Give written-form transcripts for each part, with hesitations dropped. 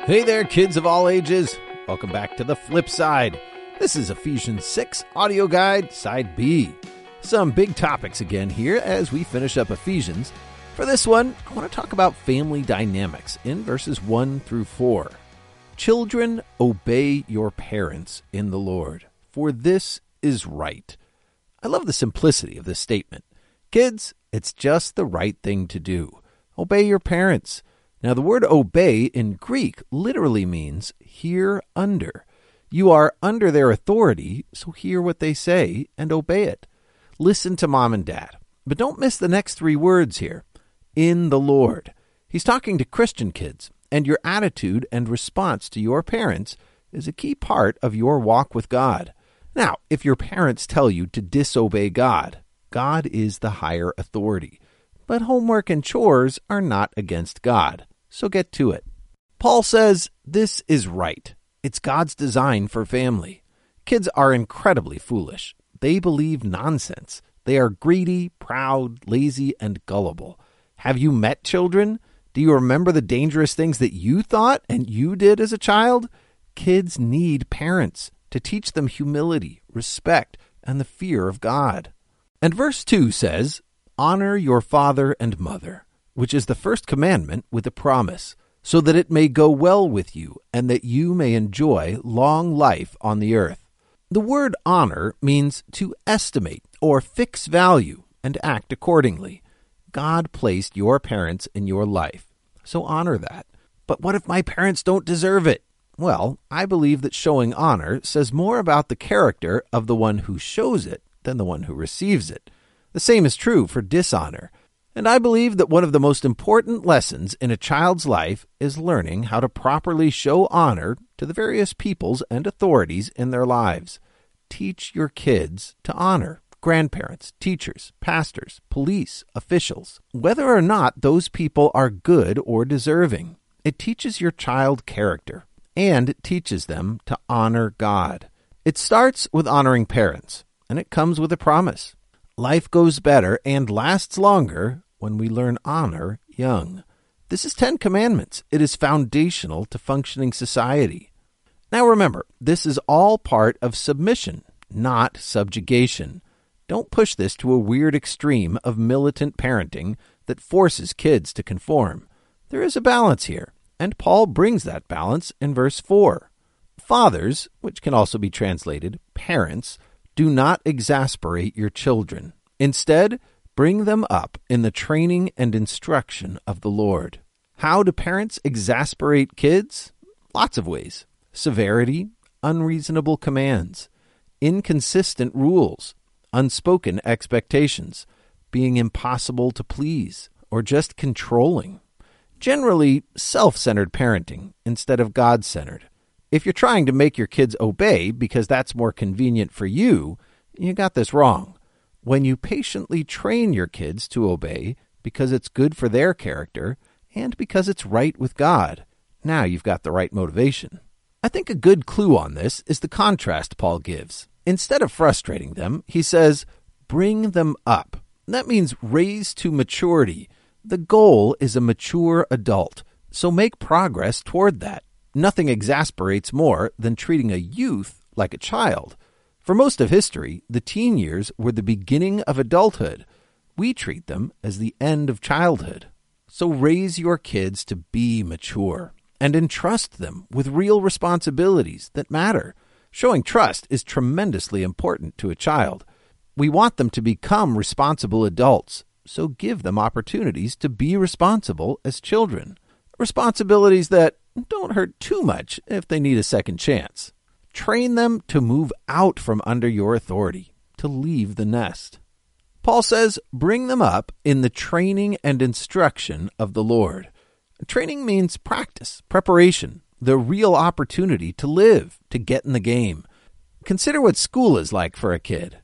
Hey there, kids of all ages. Welcome back to The Flip Side. This is Ephesians 6 Audio Guide, Side B. Some big topics again here as we finish up Ephesians. For this one, I want to talk about family dynamics in verses 1 through 4. Children, obey your parents in the Lord, for this is right. I love the simplicity of this statement. Kids, it's just the right thing to do. Obey your parents. Now, the word obey in Greek literally means hear under. You are under their authority, so hear what they say and obey it. Listen to mom and dad. But don't miss the next three words here. In the Lord. He's talking to Christian kids, and your attitude and response to your parents is a key part of your walk with God. Now, if your parents tell you to disobey God, God is the higher authority. But homework and chores are not against God. So get to it. Paul says this is right. It's God's design for family. Kids are incredibly foolish. They believe nonsense. They are greedy, proud, lazy, and gullible. Have you met children? Do you remember the dangerous things that you thought and you did as a child? Kids need parents to teach them humility, respect, and the fear of God. And verse 2 says, honor your father and mother, which is the first commandment with a promise, so that it may go well with you and that you may enjoy long life on the earth. The word honor means to estimate or fix value and act accordingly. God placed your parents in your life, so honor that. But what if my parents don't deserve it? Well, I believe that showing honor says more about the character of the one who shows it than the one who receives it. The same is true for dishonor. And I believe that one of the most important lessons in a child's life is learning how to properly show honor to the various peoples and authorities in their lives. Teach your kids to honor grandparents, teachers, pastors, police, officials, whether or not those people are good or deserving. It teaches your child character, and it teaches them to honor God. It starts with honoring parents, and it comes with a promise. Life goes better and lasts longer when we learn honor young. This is 10 Commandments. It is foundational to functioning society. Now remember, this is all part of submission, not subjugation. Don't push this to a weird extreme of militant parenting that forces kids to conform. There is a balance here, and Paul brings that balance in verse 4. Fathers, which can also be translated parents, do not exasperate your children. Instead, bring them up in the training and instruction of the Lord. How do parents exasperate kids? Lots of ways. Severity, unreasonable commands, inconsistent rules, unspoken expectations, being impossible to please, or just controlling. Generally, self-centered parenting instead of God-centered. If you're trying to make your kids obey because that's more convenient for you, you got this wrong. When you patiently train your kids to obey because it's good for their character and because it's right with God, now you've got the right motivation. I think a good clue on this is the contrast Paul gives. Instead of frustrating them, he says, bring them up. That means raise to maturity. The goal is a mature adult, so make progress toward that. Nothing exasperates more than treating a youth like a child. For most of history, the teen years were the beginning of adulthood. We treat them as the end of childhood. So raise your kids to be mature and entrust them with real responsibilities that matter. Showing trust is tremendously important to a child. We want them to become responsible adults, so give them opportunities to be responsible as children. Responsibilities that don't hurt too much if they need a second chance. Train them to move out from under your authority, to leave the nest. Paul says, bring them up in the training and instruction of the Lord. Training means practice, preparation, the real opportunity to live, to get in the game. Consider what school is like for a kid.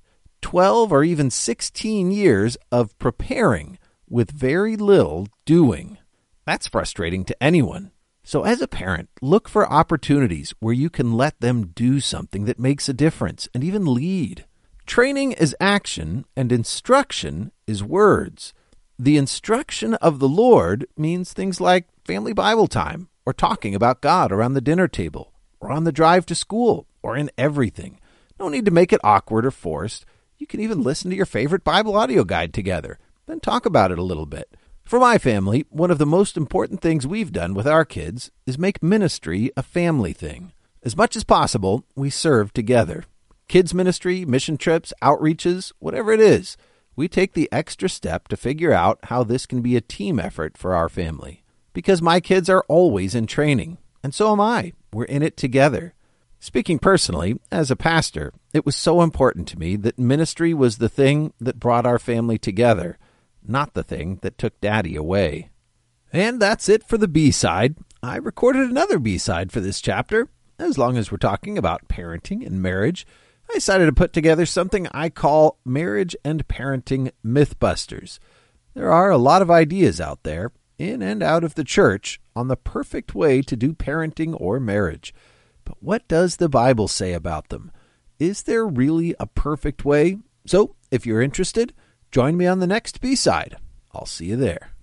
12 or even 16 years of preparing with very little doing. That's frustrating to anyone. So as a parent, look for opportunities where you can let them do something that makes a difference and even lead. Training is action and instruction is words. The instruction of the Lord means things like family Bible time or talking about God around the dinner table, or on the drive to school, or in everything. No need to make it awkward or forced. You can even listen to your favorite Bible audio guide together, then talk about it a little bit. For my family, one of the most important things we've done with our kids is make ministry a family thing. As much as possible, we serve together. Kids ministry, mission trips, outreaches, whatever it is, we take the extra step to figure out how this can be a team effort for our family. Because my kids are always in training, and so am I. We're in it together. Speaking personally, as a pastor, it was so important to me that ministry was the thing that brought our family together, not the thing that took Daddy away. And that's it for the B-side. I recorded another B-side for this chapter. As long as we're talking about parenting and marriage, I decided to put together something I call Marriage and Parenting Mythbusters. There are a lot of ideas out there, in and out of the church, on the perfect way to do parenting or marriage. But what does the Bible say about them? Is there really a perfect way? So, if you're interested, join me on the next B-side. I'll see you there.